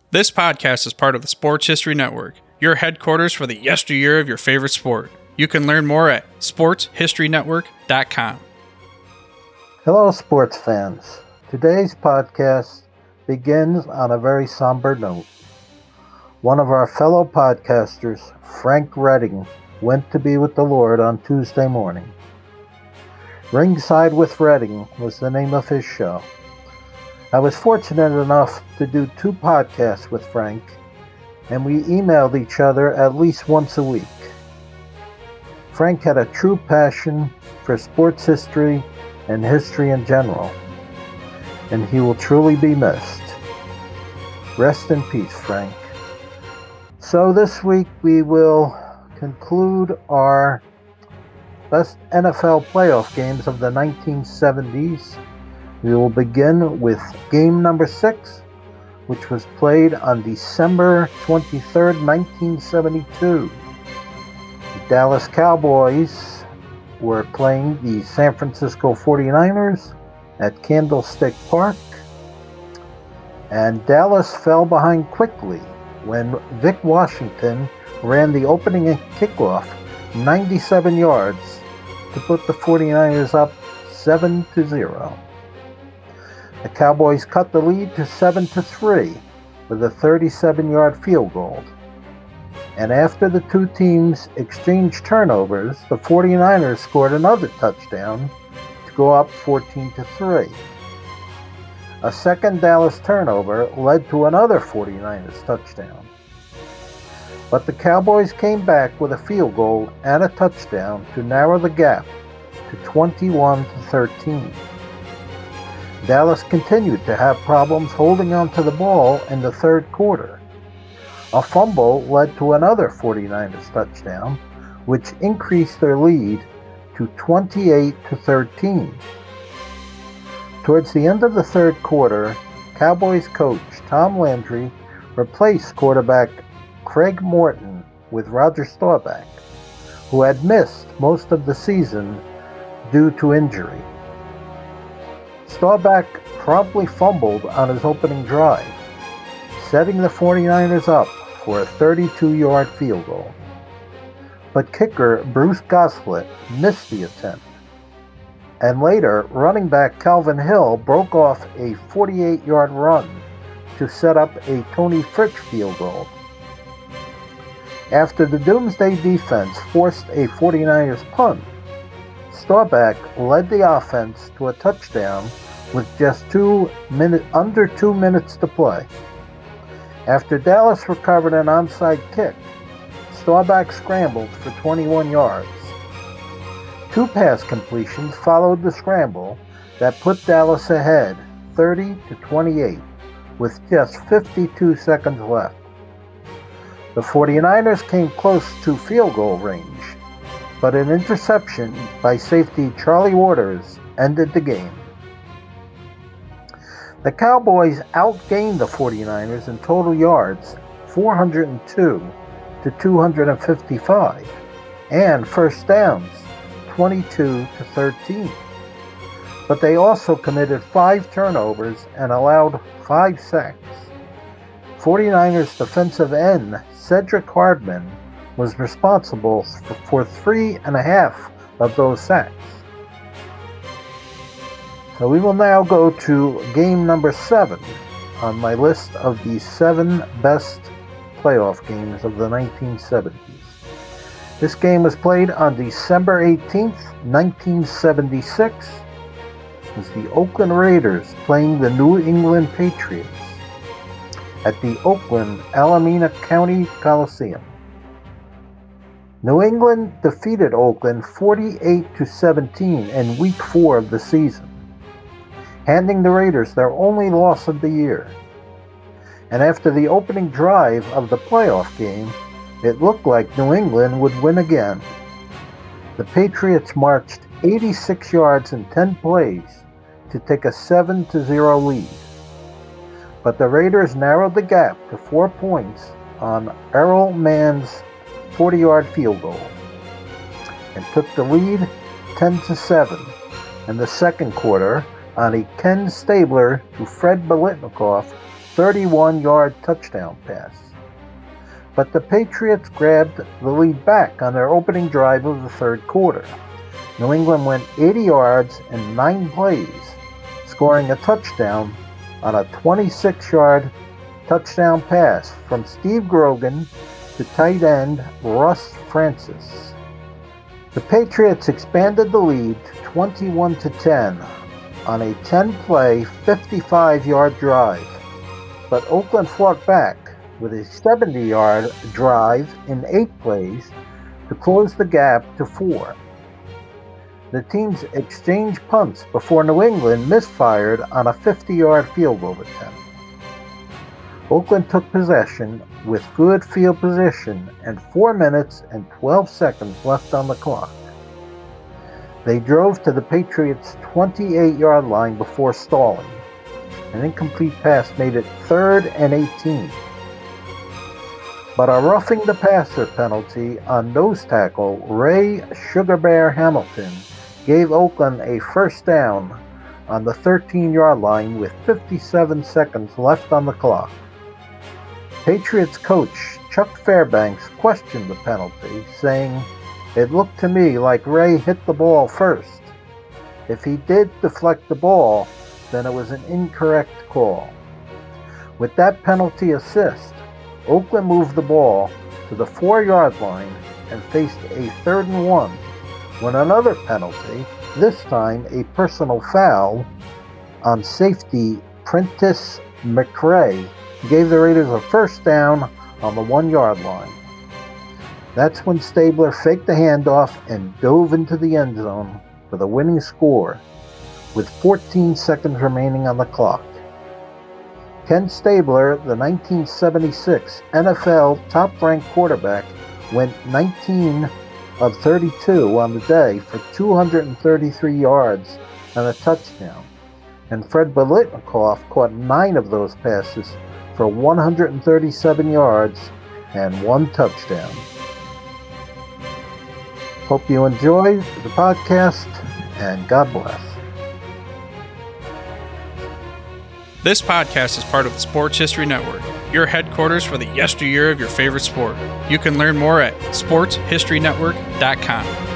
This podcast is part of the Sports History Network, your headquarters for the yesteryear of your favorite sport. You can learn more at sportshistorynetwork.com. Hello, sports fans. Today's podcast begins on a very somber note. One of our fellow podcasters, Frank Redding, went to be with the Lord on Tuesday morning. Ringside with Redding was the name of his show. I was fortunate enough to do 2 podcasts with Frank, and we emailed each other at least once a week. Frank had a true passion for sports history and history in general, and he will truly be missed. Rest in peace, Frank. So this week we will conclude our best NFL playoff games of the 1970s. We will begin with game number 6, which was played on December 23rd, 1972. The Dallas Cowboys were playing the San Francisco 49ers at Candlestick Park, and Dallas fell behind quickly when Vic Washington ran the opening kickoff 97 yards to put the 49ers up 7-0. The Cowboys cut the lead to 7-3 with a 37-yard field goal. And after the 2 teams exchanged turnovers, the 49ers scored another touchdown to go up 14-3. A second Dallas turnover led to another 49ers touchdown. But the Cowboys came back with a field goal and a touchdown to narrow the gap to 21-13. Dallas continued to have problems holding on to the ball in the third quarter. A fumble led to another 49ers touchdown, which increased their lead to 28-13. Towards the end of the third quarter, Cowboys coach Tom Landry replaced quarterback Craig Morton with Roger Staubach, who had missed most of the season due to injury. Staubach promptly fumbled on his opening drive, setting the 49ers up for a 32-yard field goal. But kicker Bruce Goslett missed the attempt, and later running back Calvin Hill broke off a 48-yard run to set up a Tony Fritsch field goal. After the Doomsday defense forced a 49ers punt, Staubach led the offense to a touchdown with just under 2 minutes to play. After Dallas recovered an onside kick, Staubach scrambled for 21 yards. 2 pass completions followed the scramble that put Dallas ahead 30-28 with just 52 seconds left. The 49ers came close to field goal range, but an interception by safety Charlie Waters ended the game. The Cowboys outgained the 49ers in total yards 402-255 and first downs 22-13. But they also committed 5 turnovers and allowed 5 sacks. 49ers defensive end Cedric Hardman was responsible for 3.5 of those sacks. So we will now go to game number 7 on my list of the 7 best playoff games of the 1970s. This game was played on December 18th, 1976. It was the Oakland Raiders playing the New England Patriots at the Oakland Alameda County Coliseum. New England defeated Oakland 48-17 in Week 4 of the season, handing the Raiders their only loss of the year. And after the opening drive of the playoff game, it looked like New England would win again. The Patriots marched 86 yards in 10 plays to take a 7-0 lead. But the Raiders narrowed the gap to 4 points on Errol Mann's 40-yard field goal and took the lead 10-7 in the second quarter on a Ken Stabler to Fred Biletnikoff 31-yard touchdown pass. But the Patriots grabbed the lead back on their opening drive of the third quarter. New England went 80 yards in 9 plays, scoring a touchdown on a 26-yard touchdown pass from Steve Grogan to tight end Russ Francis. The Patriots expanded the lead to 21-10 on a 10-play, 55-yard drive, but Oakland fought back with a 70-yard drive in 8 plays to close the gap to 4. The teams exchanged punts before New England misfired on a 50-yard field goal attempt. Oakland took possession with good field position and 4 minutes and 12 seconds left on the clock. They drove to the Patriots' 28-yard line before stalling. An incomplete pass made it 3rd and 18. But a roughing the passer penalty on nose tackle Ray Sugar Bear Hamilton gave Oakland a first down on the 13-yard line with 57 seconds left on the clock. Patriots coach Chuck Fairbanks questioned the penalty, saying, "It looked to me like Ray hit the ball first. If he did deflect the ball, then it was an incorrect call." With that penalty assist, Oakland moved the ball to the 4-yard line and faced a 3rd and 1 when another penalty, this time a personal foul on safety Prentice McRae, gave the Raiders a first down on the 1-yard line. That's when Stabler faked the handoff and dove into the end zone for the winning score with 14 seconds remaining on the clock. Ken Stabler, the 1976 NFL top-ranked quarterback, went 19 of 32 on the day for 233 yards and a touchdown. And Fred Biletnikoff caught 9 of those passes for 137 yards and 1 touchdown. Hope you enjoy the podcast, and God bless. This podcast is part of the Sports History Network, your headquarters for the yesteryear of your favorite sport. You can learn more at sportshistorynetwork.com.